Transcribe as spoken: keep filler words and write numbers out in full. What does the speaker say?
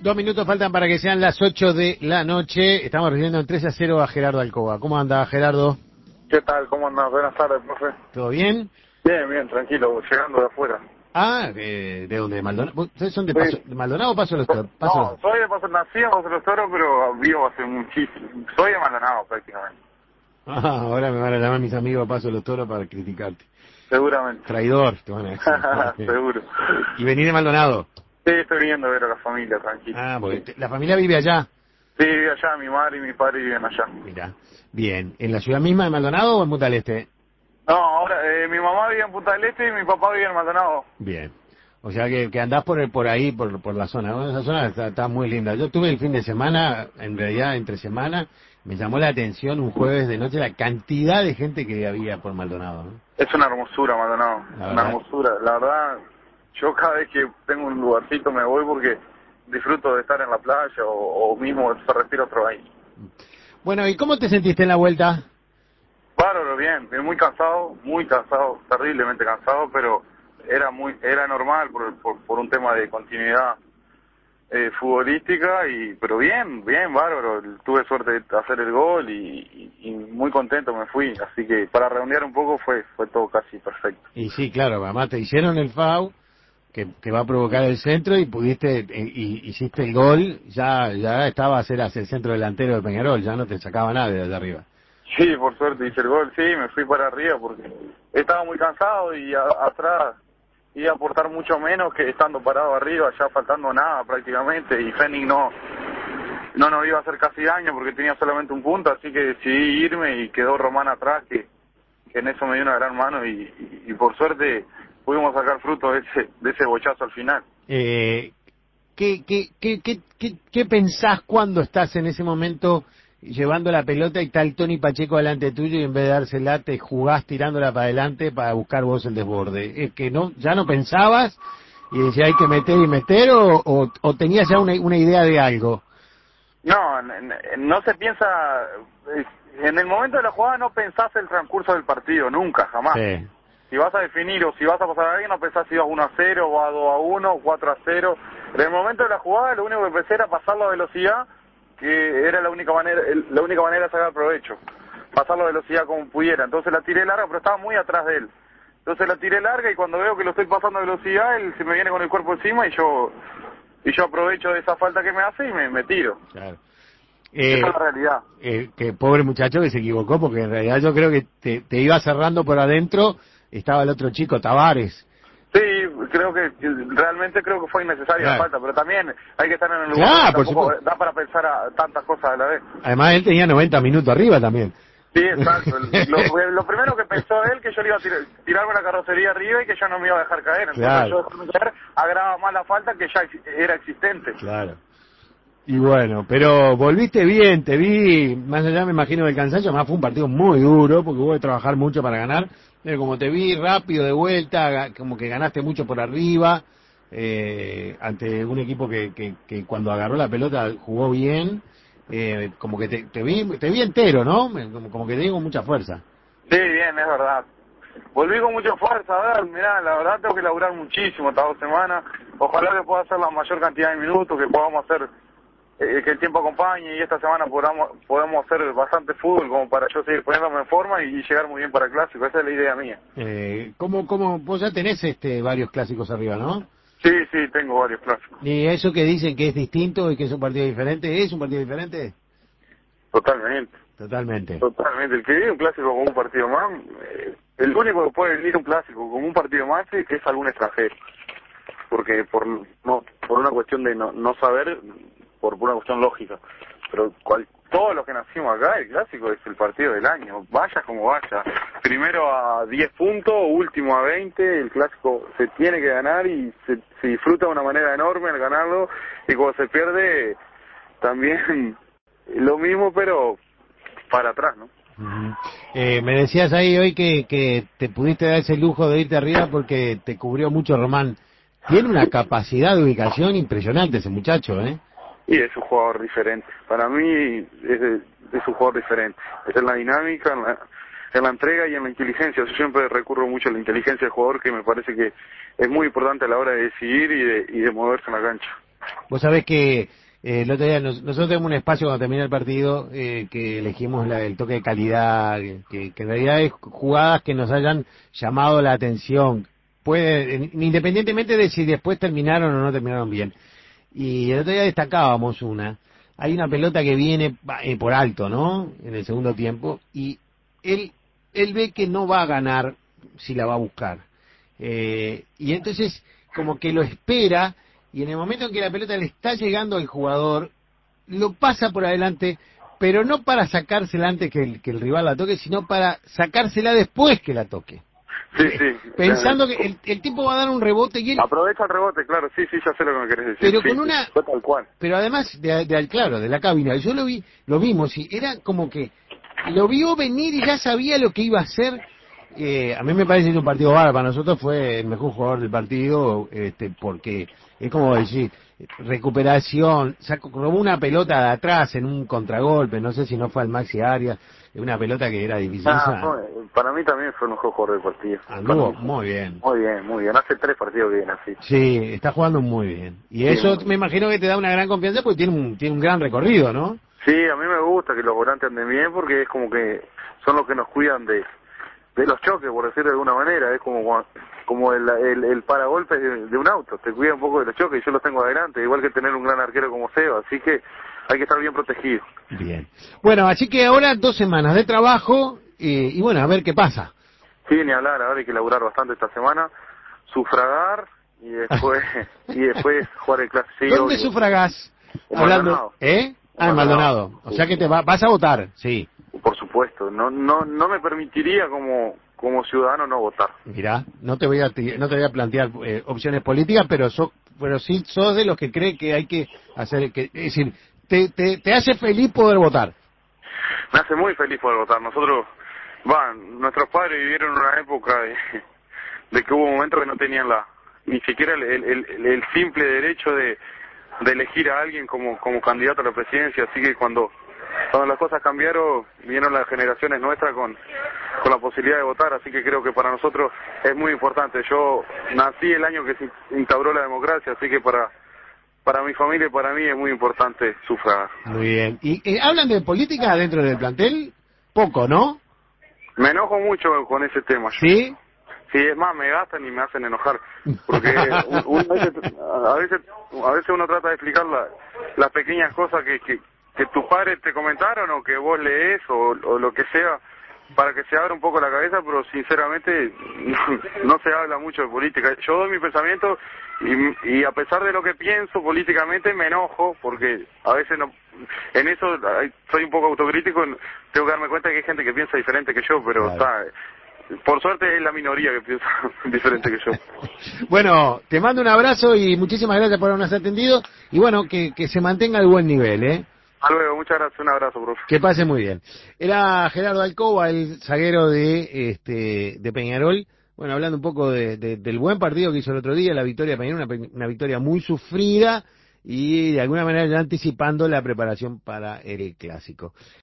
Dos minutos faltan para que sean las ocho de la noche. Estamos recibiendo en tres a cero a Gerardo Alcoba. ¿Cómo anda, Gerardo? ¿Qué tal? ¿Cómo andas? Buenas tardes, profe. ¿Todo bien? Bien, bien, tranquilo, llegando de afuera. Ah, ¿de, de dónde? ¿De Maldonado? ¿Ustedes son de, Paso, Sí. de Maldonado o Paso de los Toros? Paso No, los... soy de Paso, nací en Paso de los Toros, pero vivo hace muchísimo. Soy de Maldonado, prácticamente. Ah, ahora me van a llamar mis amigos a Paso de los Toros para criticarte. Seguramente. Traidor, te van a decir. Seguro. ¿Y venir de Maldonado? Sí, estoy viniendo a ver a la familia, tranquilo. Ah, porque te- la familia vive allá. Sí, vive allá, mi madre y mi padre viven allá. Mira, bien. ¿En la ciudad misma de Maldonado o en Punta del Este? No, ahora, eh, mi mamá vive en Punta del Este y mi papá vive en Maldonado. Bien. O sea que, que andás por el- por ahí, por, por la zona. Bueno, esa zona está, está muy linda. Yo tuve el fin de semana, en realidad entre semana, me llamó la atención un jueves de noche la cantidad de gente que había por Maldonado, ¿no? Es una hermosura, Maldonado. La Una verdad. hermosura. La verdad, yo cada vez que tengo un lugarcito me voy porque disfruto de estar en la playa o, o mismo se respira otro aire. Bueno, ¿y cómo te sentiste en la vuelta? Bárbaro, bien, bien, muy cansado, muy cansado, terriblemente cansado, pero era muy, era normal por, por, por un tema de continuidad eh, futbolística, y pero bien, bien, bárbaro. Tuve suerte de hacer el gol y, y, y muy contento me fui, así que para redondear un poco fue fue todo casi perfecto. Y sí, claro, además te hicieron el FAU, que, que va a provocar el centro, y pudiste, eh, y, hiciste el gol, ya ya estabas, eras el centro delantero de Peñarol, ya no te sacaba nadie de allá arriba. Sí, por suerte hice el gol, sí, me fui para arriba porque estaba muy cansado y a, atrás iba a aportar mucho menos que estando parado arriba, ya faltando nada prácticamente, y Fénix no, no nos iba a hacer casi daño porque tenía solamente un punto, así que decidí irme y quedó Román atrás, que, que en eso me dio una gran mano, y, y, y por suerte pudimos sacar fruto de ese, de ese bochazo al final. Eh, ¿qué, qué, qué, qué, qué, qué pensás cuando estás en ese momento llevando la pelota y está el Tony Pacheco delante tuyo y en vez de dársela te jugás tirándola para adelante para buscar vos el desborde? ¿Es que no, ya no pensabas y decías hay que meter y meter o, o, o tenías ya una, una idea de algo? No, n- n- no se piensa, eh, en el momento de la jugada no pensás el transcurso del partido, nunca, jamás. Sí. Si vas a definir o si vas a pasar a alguien, no pensás si vas uno a cero, o a dos a uno, o cuatro a cero. En el momento de la jugada, lo único que pensé era pasarlo a velocidad, que era la única manera, el- la única manera de sacar provecho. Pasarlo a velocidad como pudiera. Entonces la tiré larga, pero estaba muy atrás de él. Entonces la tiré larga y cuando veo que lo estoy pasando a velocidad, él se me viene con el cuerpo encima y yo y yo aprovecho de esa falta que me hace y me, me tiro. Claro. Esa Eh, es la realidad. eh, que pobre muchacho que se equivocó, porque en realidad yo creo que te, te iba cerrando por adentro, estaba el otro chico, Tavares. Sí, creo que realmente creo que fue innecesaria la Claro, falta, pero también hay que estar en el lugar donde claro, por tampoco supuesto. da para pensar a tantas cosas a la vez. Además él tenía noventa minutos arriba también. Sí, exacto. Lo, lo primero que pensó él, que yo le iba a tirar, tirarme la carrocería arriba y que yo no me iba a dejar caer. Entonces Claro, yo dejarme caer agrava más la falta que ya ex- era existente. claro. Y bueno, pero volviste bien, te vi, más allá me imagino del cansancio, además fue un partido muy duro, porque hubo que trabajar mucho para ganar, pero como te vi rápido de vuelta, ga- como que ganaste mucho por arriba, eh, ante un equipo que, que, que cuando agarró la pelota jugó bien, eh, como que te, te vi te vi entero, ¿no? Me- Como, como que te digo mucha fuerza. Sí, bien, es verdad. Volví con mucha fuerza, a ver, mirá, la verdad tengo que laburar muchísimo estas dos semanas. Ojalá que pueda hacer la mayor cantidad de minutos, que podamos hacer, eh, que el tiempo acompañe, y esta semana podamos, podamos hacer bastante fútbol como para yo seguir poniéndome en forma y llegar muy bien para el clásico. Esa es la idea mía. Eh, ¿cómo, cómo, vos ya tenés este varios clásicos arriba, ¿no? Sí, sí, tengo varios clásicos. Y eso que dicen que es distinto y que es un partido diferente, ¿es un partido diferente? Totalmente. Totalmente. Totalmente. El que vive un clásico como un partido más, eh, el único que puede venir un clásico como un partido más es, es algún extranjero. Porque por no por una cuestión de no, no saber, por una cuestión lógica. Pero cual, todos los que nacimos acá, el clásico es el partido del año. Vaya como vaya. Primero a diez puntos, último a veinte, el clásico se tiene que ganar y se, se disfruta de una manera enorme al ganarlo. Y cuando se pierde, también lo mismo, pero para atrás, ¿no? Ujú. Eh, me decías ahí hoy que, que te pudiste dar ese lujo de irte arriba porque te cubrió mucho Román. Tiene una capacidad de ubicación impresionante ese muchacho, ¿eh? Y es un jugador diferente. Para mí es, es un jugador diferente. Es en la dinámica, en la, en la entrega y en la inteligencia. Yo siempre recurro mucho a la inteligencia del jugador, que me parece que es muy importante a la hora de decidir y de, y de moverse en la cancha. Vos sabés que eh, el otro día nos- nosotros tenemos un espacio cuando termina el partido eh, que elegimos la- el toque de calidad, que, que en realidad es jugadas que nos hayan llamado la atención, puede, eh, independientemente de si después terminaron o no terminaron bien. Y el otro día destacábamos una. Hay una pelota que viene va, eh, por alto, ¿no? En el segundo tiempo y él él ve que no va a ganar si la va a buscar. Eh, y entonces como que lo espera y en el momento en que la pelota le está llegando al jugador, lo pasa por adelante, pero no para sacársela antes que el, que el rival la toque, sino para sacársela después que la toque. Sí, Eh, sí. Pensando que Eh, el, el tipo va a dar un rebote y él, aprovecha el rebote, claro, sí, sí, ya sé lo que me querés decir. pero Sí, con sí, una, fue tal cual. pero además de, de, claro, de la cabina, yo lo vi, lo vimos y era como que lo vio venir y ya sabía lo que iba a hacer. Eh, a mí me parece que un partido bárbaro, para nosotros fue el mejor jugador del partido, este, porque es como decir, recuperación, sacó como una pelota de atrás en un contragolpe, no sé si no fue al Maxi Arias, una pelota que era Ah, dificilísima, fue- para mí también fue el mejor jugador del partido. Para anduvo mí fue. muy bien. Muy bien, muy bien. Hace tres partidos que viene así. Sí, está jugando muy bien. Y Sí, eso muy me bien. imagino que te da una gran confianza porque tiene un, tiene un gran recorrido, ¿no? Sí, a mí me gusta que los volantes anden bien porque es como que son los que nos cuidan de, de los choques, por decirlo de alguna manera. Es como cua- como el, el, el paragolpes de, de un auto. Te cuida un poco de los choques y yo los tengo adelante. Igual que tener un gran arquero como Seba. Así que hay que estar bien protegido. Bien. Bueno, así que ahora dos semanas de trabajo eh, y bueno, a ver qué pasa. Sí, ni hablar. Ahora hay que laburar bastante esta semana. Sufragar y después y después jugar el clásico. Sí, ¿Dónde obvio. sufragás? En Hablando, Maldonado. ¿eh? En Ah, en Maldonado. Maldonado. O Sí, sea que sí. te va, vas a votar, sí. Por supuesto. No no no me permitiría como como ciudadano no votar. Mirá, no te voy a ti- no te voy a plantear eh, opciones políticas, pero so, pero sí sos de los que cree que hay que hacer, que, es decir, te, te, te hace feliz poder votar. Me hace muy feliz poder votar. Nosotros, va, nuestros padres vivieron una época de, de que hubo momentos que no tenían la ni siquiera el, el, el, el simple derecho de, de elegir a alguien como, como candidato a la presidencia. Así que cuando, cuando las cosas cambiaron, vinieron las generaciones nuestras con, con la posibilidad de votar. Así que creo que para nosotros es muy importante. Yo nací el año que se instauró la democracia, así que para para mi familia y para mí es muy importante sufragar. Muy bien. ¿Y eh, hablan de política dentro del plantel? Poco, ¿no? Me enojo mucho con ese tema yo. ¿Sí? Sí, es más, me gastan y me hacen enojar. Porque un- un- a, veces, a, veces, a veces uno trata de explicar la- las pequeñas cosas que, que, que tus padres te comentaron o que vos lees o, o lo que sea para que se abra un poco la cabeza, pero sinceramente no, no se habla mucho de política. Yo doy mi pensamiento y, y a pesar de lo que pienso políticamente me enojo porque a veces no, en eso ay, soy un poco autocrítico, tengo que darme cuenta que hay gente que piensa diferente que yo, pero Claro. está... Por suerte es la minoría que piensa diferente que yo. Bueno, te mando un abrazo y muchísimas gracias por habernos atendido y bueno, que, que se mantenga el buen nivel, ¿eh? Hasta luego, muchas gracias, un abrazo, profe. Que pase muy bien. Era Gerardo Alcoba, el zaguero de este de Peñarol. Bueno, hablando un poco de, de- del buen partido que hizo el otro día, la victoria de Peñarol, una, pe- una victoria muy sufrida y de alguna manera ya anticipando la preparación para el clásico.